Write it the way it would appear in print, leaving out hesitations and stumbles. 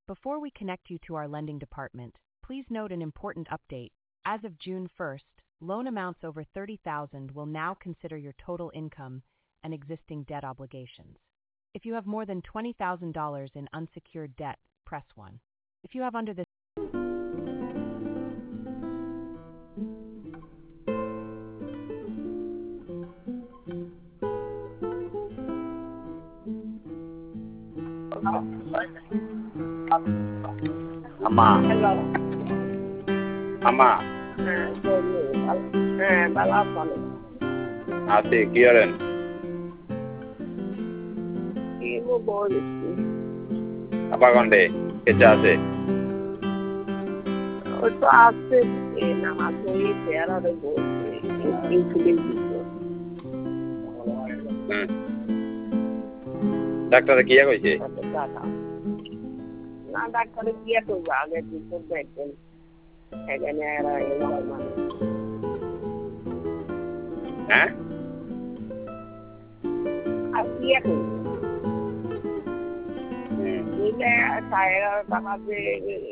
Before we connect you to our lending department, please note an important update. As of June 1st, loan amounts over $30,000 will now consider your total income and existing debt obligations. If you have more than $20,000 in unsecured debt, press 1. If you have under this Ama, Hello. ama, Balapalo. ate kiaren. Ibu boleh. Apa konde? Kecase. Itu asik. Nama saya Tiara de Boleh. Including itu. ডাক্তারে কি কইছে? না ডাক্তারে কি করবো আগে report দেখবেন এখানে হ্যাঁ? আর কি করবো? 11:30 বাজে